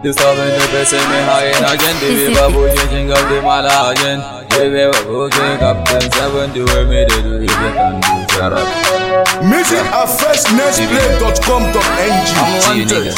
Disturbing the best in me high in again. The babu changing of the malagen. The babu Captain 7 do where me they do if you can do. Shut up. Music at firstnextplay.com.ng. I'm wanted.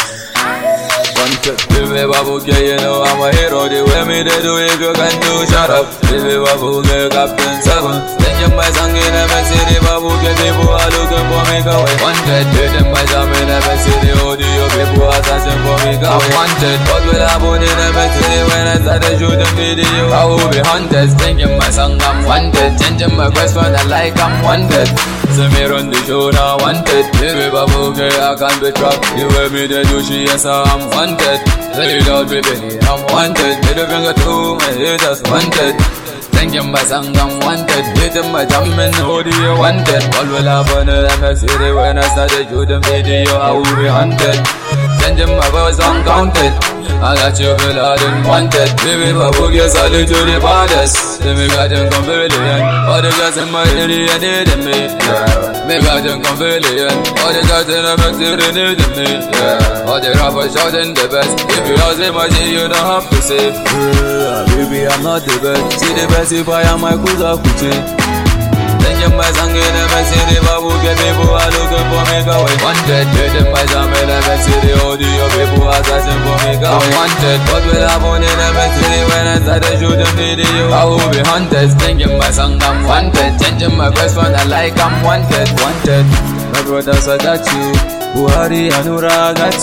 Baby babu you know I'm a hero. The way me they do if you can do. Shut up. Baby babu Captain 7. Then you my song in a city babu people are looking for me go away. Wanted. Then my song in a city audio people are searching for me go away. Wanted. What will happen in a city when I started shooting video? I will be hunted. Thinking my song I'm wanted. Changing my question I like I'm wanted. See me run the show now wanted. Baby babu I can't be trapped. You wear me the do she yes I'm wanted. Say it out baby I'm wanted. Little finger to my haters wanted. Thinking my song I'm wanted. Hitting my jamming audio wanted. What will happen in the city when I started shooting video? I will be hunted. Changing my voice uncounted. I got you feel hard and wanted. Baby babu solid to the baddest. Let me got them conversion. All the guys in my area needing me. Me got them conversion. All the guys in the back city needing me. All the rappers shouting the best. If you ask me my shit you don't have to say. Baby I'm not the best. See the best if I am my kuza kuchi. Then my song in the city babu people are looking for me go away. Wanted. Then my song in the city audio people are searching for me go away. Wanted. What will happen in the city when I started shooting video? I will be hunted. Thinking my song I'm wanted. Changing my question I like I'm wanted. Wanted. My brothers I got you. Buhari Anura I got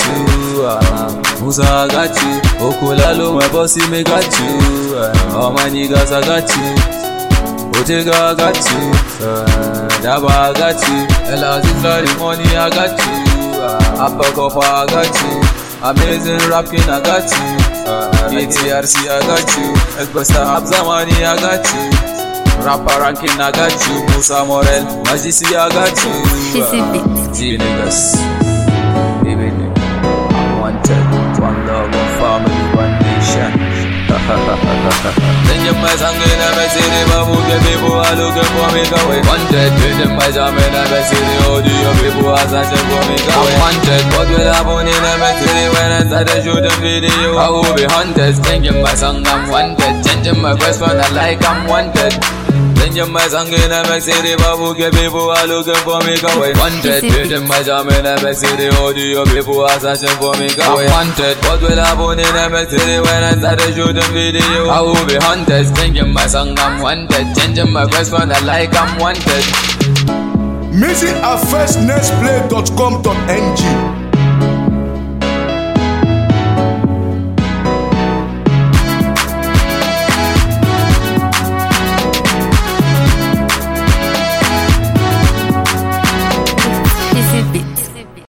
you. Musa I got you. Okulalo my bossy me got you. All my niggas I got you. Otega I got you, Daba I got you, Elazi Flori money I got you, Apakofa I got you, Amazing Rapping I got you, ETRC I got you, Ekbesta Abzamani I got you, Rapper Ranking I got you, Musa Morel, Majisi I got you, G niggas, baby I'm wanted, one love, one family, one nation. Then you my song in a city babu people are looking for me go away. Wanted. Then my song in a city audio people are searching for me go away. Wanted. What will happen in a city when I started shooting video? I will be hunted. Thinking my song I'm wanted. Changing my question I like I'm wanted. Then you my song in a city babu people are looking for me go away. Wanted. Then my song in a city audio people are searching for me go away. Wanted. What will happen in a city when I started shooting video? I will be hunted. Thinking my song I'm wanted. Changing my question I like I'm wanted. Music at firstnextplay.com.ng.